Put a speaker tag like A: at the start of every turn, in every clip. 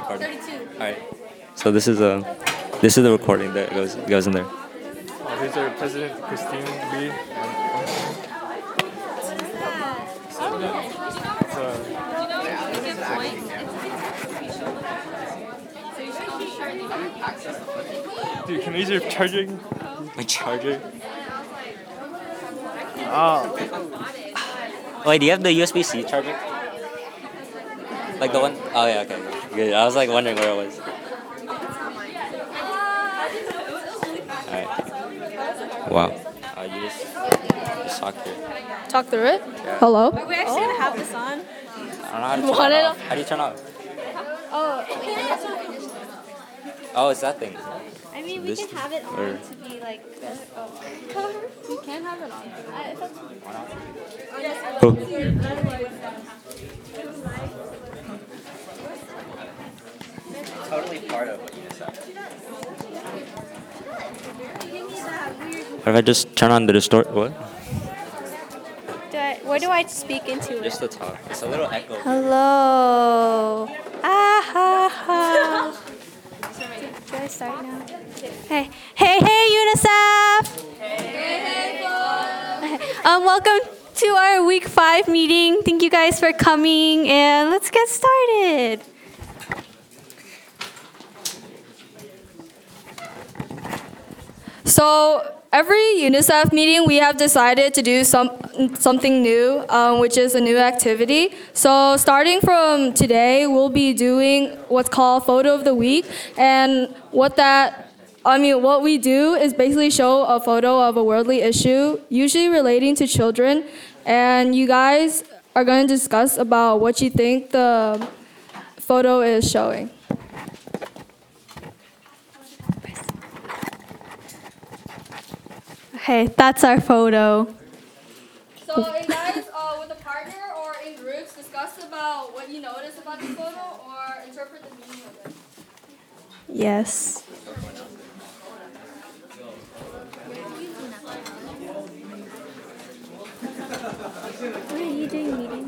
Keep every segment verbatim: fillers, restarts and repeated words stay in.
A: recording.
B: thirty-two.
A: All right. So this is a this is the recording that goes goes in there.
C: Uh, these are President Christine Lee. And dude, can I use your charging?
A: My charger.
C: Oh,
A: Wait, do you have the U S B C charger? Like the one? Oh yeah, okay. Good. I was like wondering where it was. Alright. Wow. Uh, you just just talk here.
B: Talk through it.
A: Yeah.
B: Hello.
D: Are we actually gonna have this on?
A: I don't know how to turn
B: Want
A: it
B: it
A: off. How do you turn off?
D: Oh,
A: Oh, it's that thing.
D: I mean, we
A: This
D: can have it on
A: or-
D: to be like. Oh.
B: You can have it on.
D: I- if it's-
A: Totally part of what UNICEF. What if I just turn on the distort? What?
D: Do I, where do I speak into it?
A: Just the talk. It's a little echo.
D: Hello. Ah ha ha. Do I start now? Hey, hey, hey, UNICEF. Hey, Um, welcome to our week five meeting. Thank you guys for coming, and let's get started.
B: So every UNICEF meeting, we have decided to do some something new, um, which is a new activity. So starting from today, we'll be doing what's called Photo of the Week, and what that I mean, what we do is basically show a photo of a worldly issue, usually relating to children, and you guys are going to discuss about what you think the photo is showing.
D: Okay, that's our photo.
B: So, you guys, uh, with a partner or in groups, discuss about what you notice about the photo or interpret the meaning of it.
D: Yes. What are you doing meeting?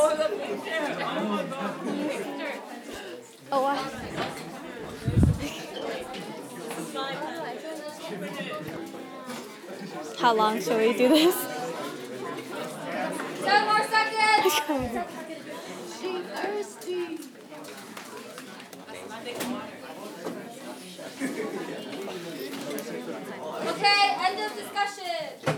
D: Oh, wow. How long shall we do this?
B: Ten more seconds! Okay, end of discussion.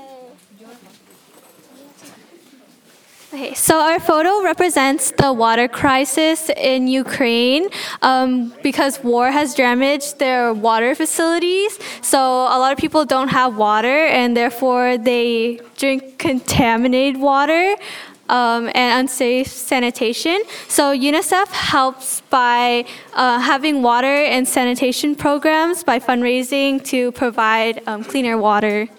D: Okay, so our photo represents the water crisis in Ukraine um, because war has damaged their water facilities. So a lot of people don't have water and therefore they drink contaminated water um, and unsafe sanitation. So UNICEF helps by uh, having water and sanitation programs by fundraising to provide um, cleaner water.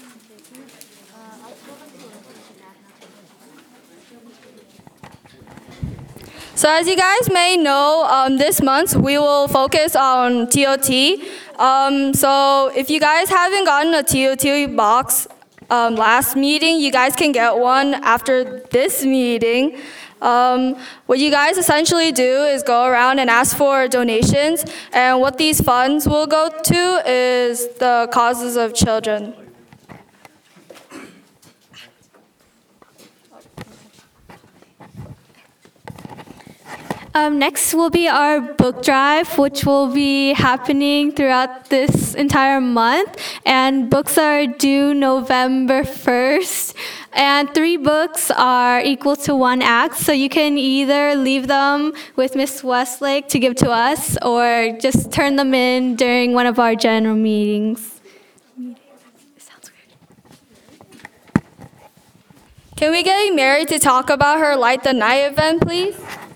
B: So as you guys may know, um, this month we will focus on T O T. Um, so if you guys haven't gotten a T O T box um, last meeting, you guys can get one after this meeting. Um, what you guys essentially do is go around and ask for donations, and what these funds will go to is the causes of children.
D: Um, next will be our book drive, which will be happening throughout this entire month. And books are due November first. And three books are equal to one act. So you can either leave them with Miss Westlake to give to us, or just turn them in during one of our general meetings. Sounds weird.
B: Can we get Mary to talk about her Light the Night event, please?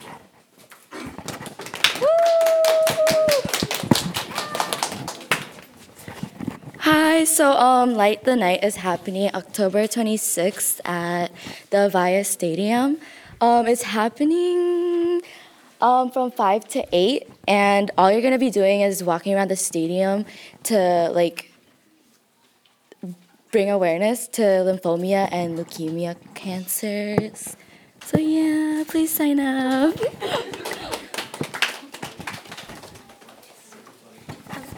E: Hi, so um, Light the Night is happening October twenty-sixth at the Avaya Stadium. Um, it's happening um, from five to eight, and all you're going to be doing is walking around the stadium to like bring awareness to lymphomia and leukemia cancers. So yeah, please sign up.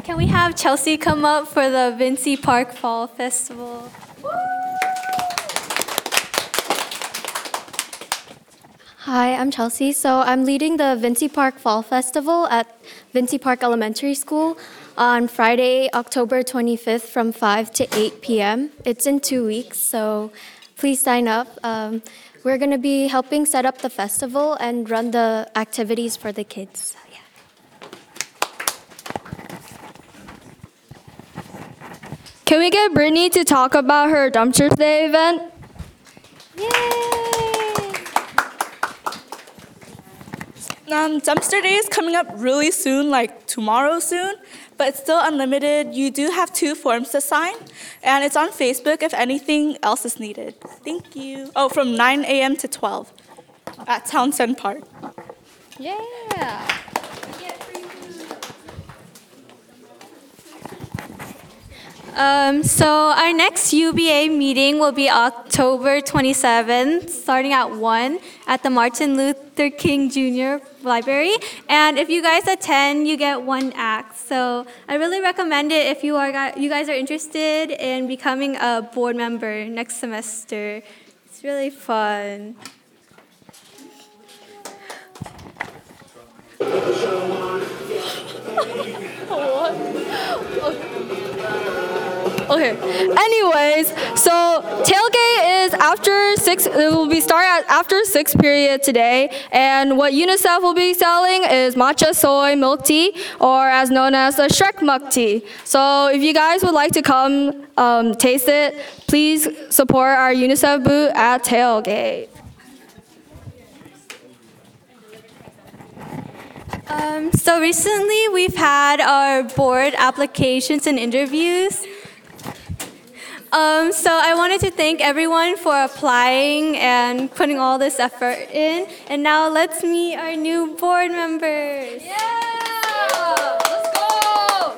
D: Can we have Chelsea come up for the Vincy Park Fall Festival?
F: Hi, I'm Chelsea. So I'm leading the Vincy Park Fall Festival at Vincy Park Elementary School on Friday, October twenty-fifth from five to eight p.m. It's in two weeks, so please sign up. Um, we're going to be helping set up the festival and run the activities for the kids. So, yeah.
B: Can we get Brittany to talk about her Dumpsters Day event?
G: Um, Dumpster Day is coming up really soon, like tomorrow soon, but it's still unlimited. You do have two forms to sign, and it's on Facebook if anything else is needed. Thank you. Oh, from nine a.m. to twelve at Townsend Park.
F: Yeah.
D: Um, so our next U B A meeting will be October twenty-seventh, starting at one at the Martin Luther King Junior Library. And if you guys attend, you get one act. So I really recommend it if you are you guys are interested in becoming a board member next semester. It's really fun.
B: Okay. Anyways, so tailgate is after six. It will be start at after six period today, and what UNICEF will be selling is matcha soy milk tea, or as known as the Shrek mug tea. So if you guys would like to come um, taste it, please support our UNICEF booth at tailgate.
D: Um, so recently we've had our board applications and interviews. Um, so I wanted to thank everyone for applying and putting all this effort in. And now let's meet our new board members.
B: Yeah! Let's go!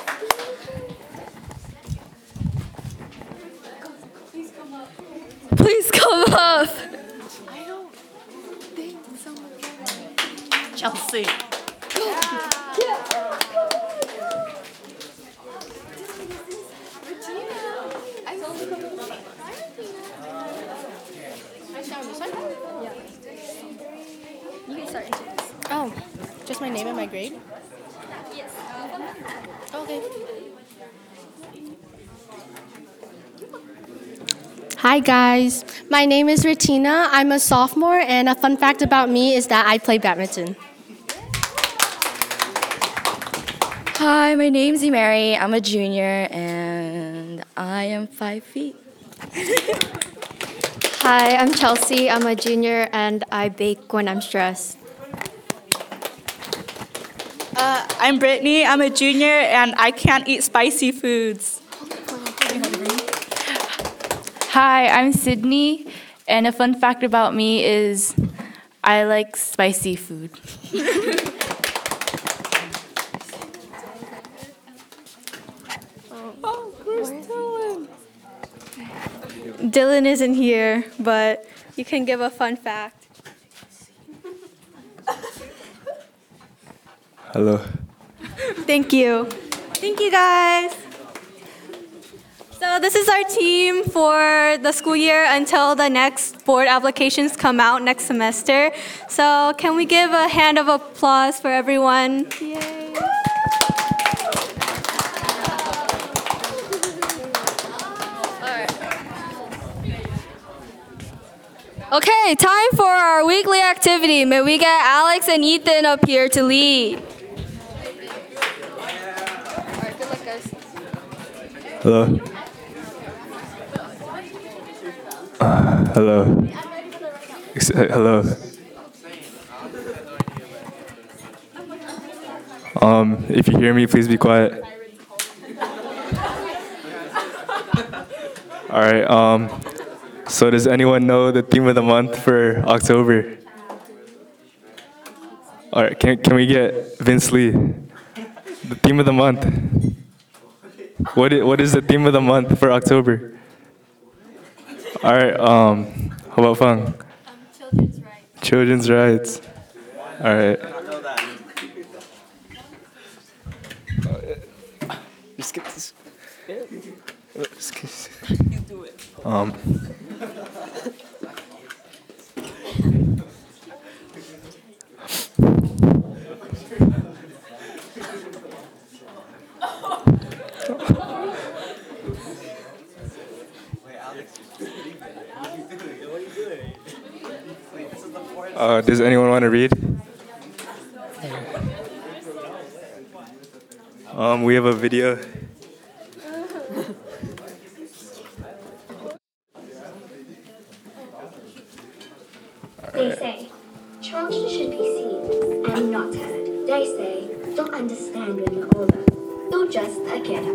B: Please come up.
G: Chelsea.
H: Oh, just my name and my grade? Yes. Okay. Hi guys, my name is Retina. I'm a sophomore, and a fun fact about me is that I play badminton.
E: Hi, my name's Mary. I'm a junior, and I am five feet.
F: Hi, I'm Chelsea. I'm a junior, and I bake when I'm stressed.
G: Uh, I'm Brittany. I'm a junior, and I can't eat spicy foods.
I: Hi, I'm Sydney, and a fun fact about me is I like spicy food.
G: Oh, where's Dylan?
D: Dylan isn't here, but you can give a fun fact.
C: Hello.
D: Thank you. Thank you, guys. So this is our team for the school year until the next board applications come out next semester. So can we give a hand of applause for everyone? Yay.
B: Okay, time for our weekly activity. May we get Alex and Ethan up here to lead?
C: Hello. Uh, hello. Ex- uh, hello. Um, if you hear me, please be quiet. All right. Um, so does anyone know the theme of the month for October? All right. Can can we get Vince Lee? The theme of the month. What is, what is the theme of the month for October? All right. Um, how about Fang? Um, children's rights. Children's rights. All right. Um, uh, does anyone want to read? Um, we have a video.
J: They say, children should be seen and not heard. They say, don't understand when you're older. You're just a kid.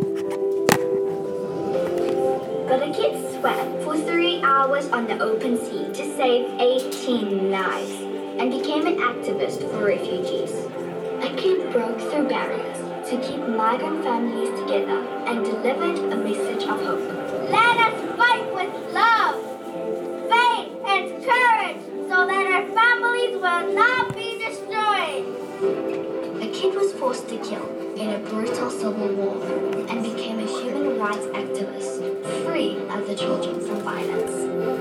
J: But a kid swam for three hours on the open sea to save eighteen lives and became an activist for refugees. A kid broke through barriers to keep migrant families together and delivered a message of hope. Let us fight with love, faith, and courage so that our families will not be destroyed. A kid was forced to kill in a brutal civil war and became a human rights activist, free other children from violence.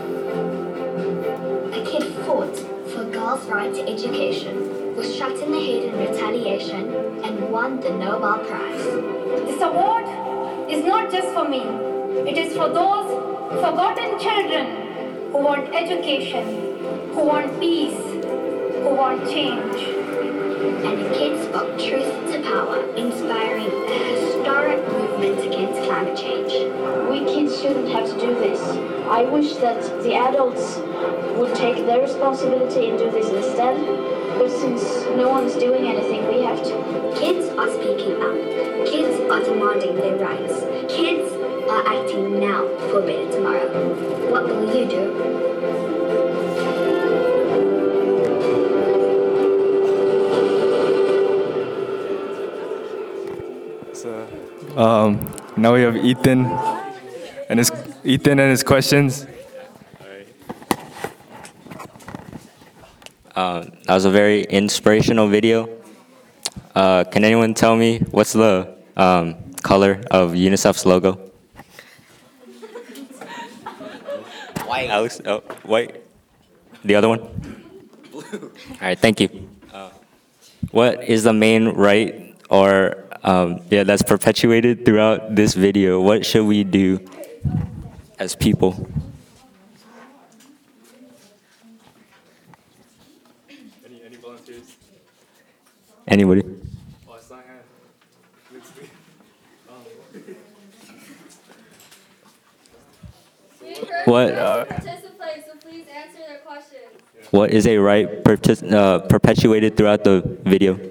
J: A kid fought for girls' right to education, was shot in the head in retaliation, and won the Nobel Prize.
K: This award is not just for me. It is for those forgotten children who want education, who want peace, who want change.
J: And the kids spoke truth to power, inspiring a historic movement against climate change.
K: We kids shouldn't have to do this. I wish that the adults would take their responsibility and do this instead. But since no one's doing anything, we have to.
J: Kids are speaking up. Kids are demanding their rights. Kids are acting now for a better tomorrow. What will you do?
C: So, um, now we have Ethan and his Ethan and his questions.
A: Uh, that was a very inspirational video. Uh, can anyone tell me what's the um, color of UNICEF's logo? White. Alex, oh, white. The other one? Blue. All right, thank you. Uh, what is the main right or um, yeah that's perpetuated throughout this video? What should we do as people?
C: Any any volunteers?
A: Anybody?
C: Oh, I saw a hand.
A: What? Uh,
B: Participate, so please answer their questions.
A: what is a right pertis- uh, perpetuated throughout the video?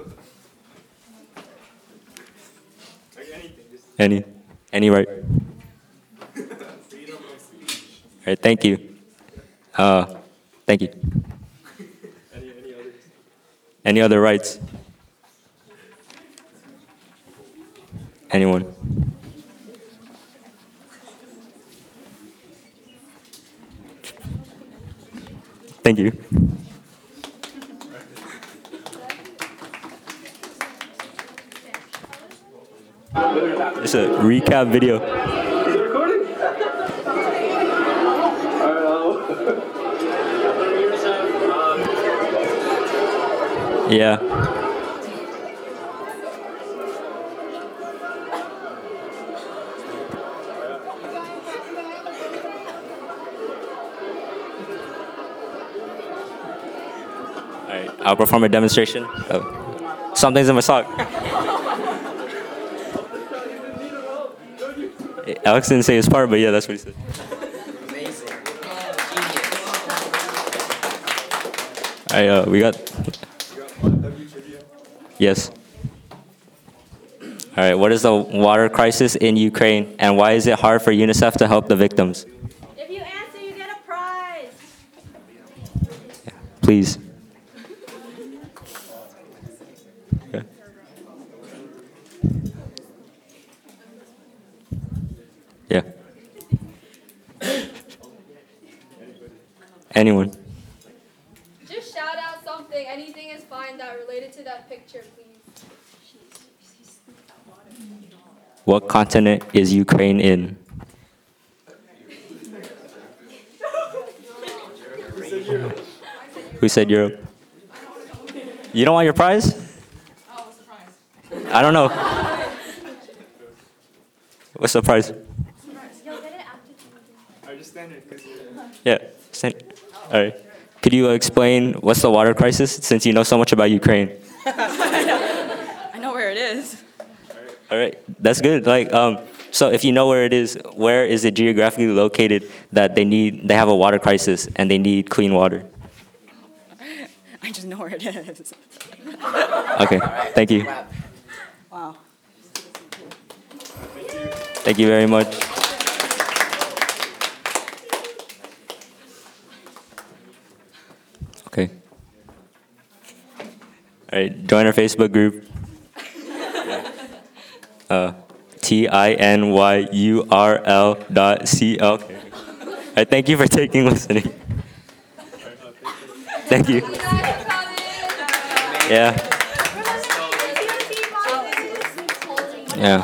A: Any, any right? All right, thank you. Uh, thank you.
C: Any any others?
A: Any other rights? Anyone? Thank you. It's a recap video.
L: Is it recording?
A: Yeah. All right, I'll perform a demonstration. Oh, something's in my sock. Alex didn't say his part, but yeah, that's what he said.
M: Amazing.
A: All right, uh, we got. Yes. All right, what is the water crisis in Ukraine, and why is it hard for UNICEF to help the victims?
K: If you answer, you get a prize.
A: Please. Okay. Yeah. Anyone?
B: Just shout out something. Anything is fine that related to that picture, please.
A: What continent is Ukraine in? Who said Europe? You don't want your prize? I don't know. What's the prize? Yeah. Stand. All right. Could you explain what's the water crisis, since you know so much about Ukraine?
L: I know where it is.
A: All right. That's good. Like, um, so if you know where it is, where is it geographically located that they need, they have a water crisis and they need clean water?
L: I just know where it is.
A: Okay. Thank you.
L: Wow.
A: Thank you very much. Okay. All right, join our Facebook group. Uh, T I N Y U R L dot C L. Okay. All right, thank you for taking listening. Thank you. Yeah. Yeah.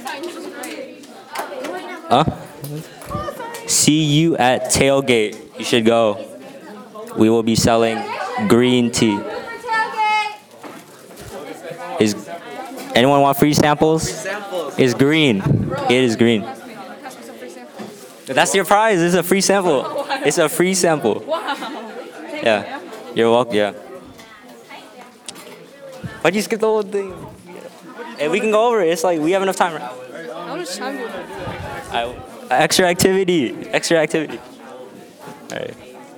A: Huh? See you at tailgate. You should go. We will be selling green tea. Is anyone want free samples? It's green. It is green. That's your prize. It's a free sample. It's a free sample. Yeah. You're welcome. Yeah. Why'd you skip the whole thing? Hey, we can go over it. It's like we have enough time. Right?
B: How much time do we have?
A: I, extra activity. Extra activity. All right.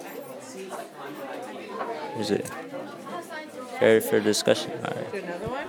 A: Is it fair for discussion? All right.
L: Another one?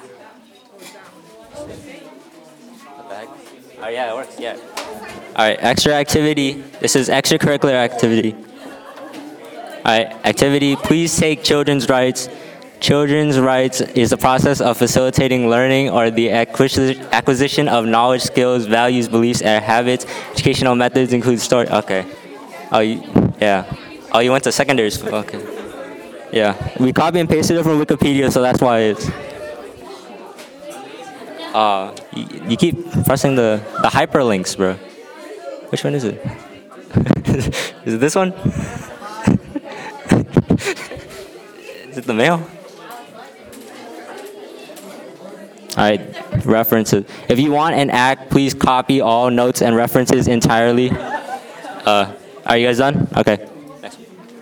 A: Oh yeah, it works. Yeah. All right. Extra activity. This is extracurricular activity. All right. Activity. Please take children's rights. Children's rights is the process of facilitating learning or the acquisi- acquisition of knowledge, skills, values, beliefs, and habits. Educational methods include story. Okay. Oh, you, yeah. Oh, you went to secondary school. Okay. Yeah. We copy and pasted it from Wikipedia, so that's why it's. Uh, you, you keep pressing the the hyperlinks, bro. Which one is it? Is it this one? Is it the mail? All right, references. If you want an act, please copy all notes and references entirely. Uh, are you guys done? Okay. Next.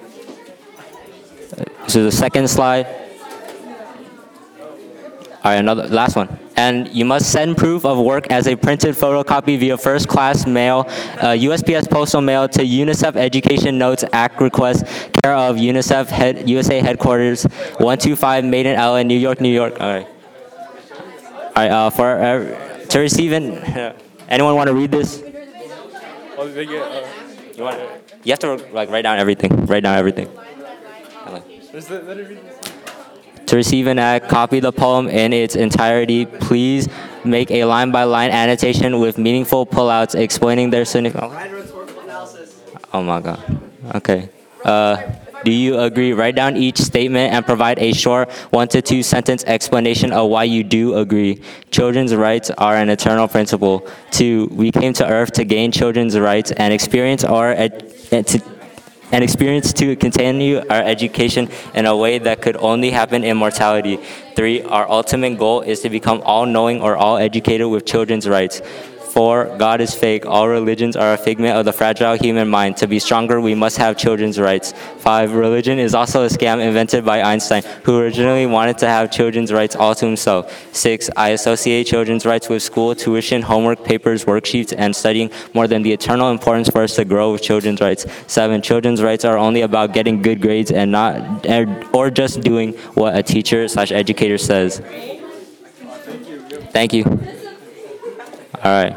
A: This is the second slide. All right, another last one. And you must send proof of work as a printed photocopy via first class mail, uh, U S P S postal mail to UNICEF Education Notes Act request, care of UNICEF head, U S A headquarters, one two five Maiden Alley, New York, New York. All right. All right, uh, for uh, to receive an, uh, anyone want to read this?
C: Oh, they get, uh,
A: You want? You have to like write down everything. Write down everything.
C: is that, let it read.
A: To receive an act, copy the poem in its entirety. Please make a line-by-line annotation with meaningful pullouts explaining their significance. Oh my God. Okay. Uh, do you agree? Write down each statement and provide a short one to two sentence explanation of why you do agree. Children's rights are an eternal principle. Two, we came to Earth to gain children's rights and experience our ed- and to and experience to continue our education in a way that could only happen in mortality. Three, our ultimate goal is to become all-knowing or all-educated with children's rights. Four, God is fake. All religions are a figment of the fragile human mind. To be stronger, we must have children's rights. Five, religion is also a scam invented by Einstein, who originally wanted to have children's rights all to himself. Six, I associate children's rights with school, tuition, homework, papers, worksheets, and studying more than the eternal importance for us to grow with children's rights. Seven, children's rights are only about getting good grades and not, or just doing what a teacher slash educator says. Thank you. All right.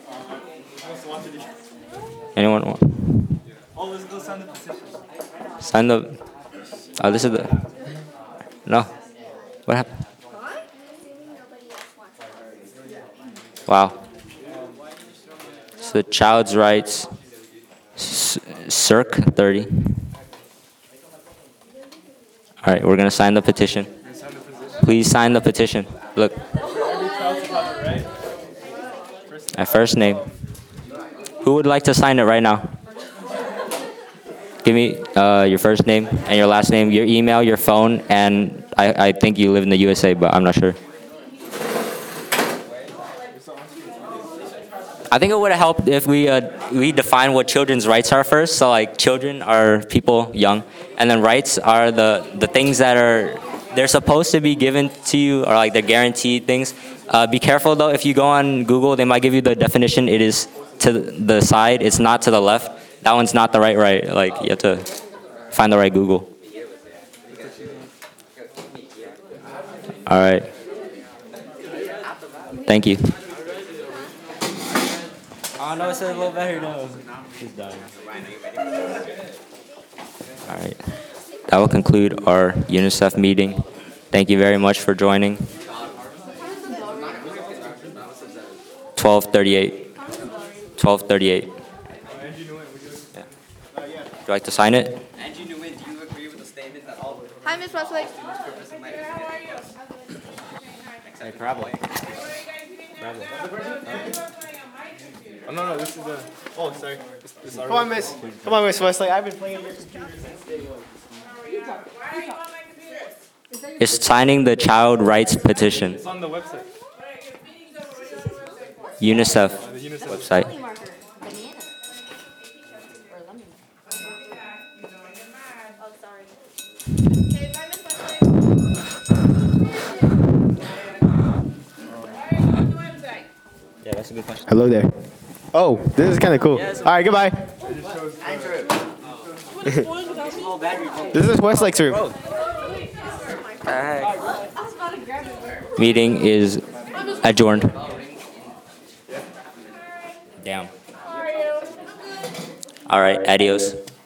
A: Anyone want?
C: Oh, let's go sign the petition.
A: Sign the. Oh, this is the. No. What happened? Wow. So the child's rights. C- Circ thirty. All right, we're gonna sign the petition. Please sign the petition. Look. My first name. Who would like to sign it right now? give me uh, your first name and your last name, your email, your phone, and I, I think you live in the U S A, but I'm not sure. I think it would have helped if we uh, we define what children's rights are first. So like children are people young, and then rights are the the things that are they're supposed to be given to you, or like they're guaranteed things. Uh, be careful though, if you go on Google, they might give you the definition. It is to the side, it's not to the left. That one's not the right right. Like you have to find the right Google. All right. Thank you. Oh no, it's a little better now. He's done. All right. That will conclude our UNICEF meeting. Thank you very much for joining. twelve thirty-eight. twelve thirty-eight. Yeah. Would you like to sign it?
M: Angie Newman, do you agree with the statement that all...
N: Hi, Miss Wesley.
A: Hey, probably.
C: Oh, no, no, this is the. Oh, sorry. This, this Come on, Miss. Come on, Miss Wesley. I've been playing your computer since day one.
A: It's signing the child rights petition.
C: It's on the website.
A: UNICEF,
C: Uh, the UNICEF
A: website. Yeah, that's a good question.
O: Hello there. Oh, this is kind of cool. All right, goodbye. This is Westlake's room.
A: Meeting is adjourned. Damn. All right, adios.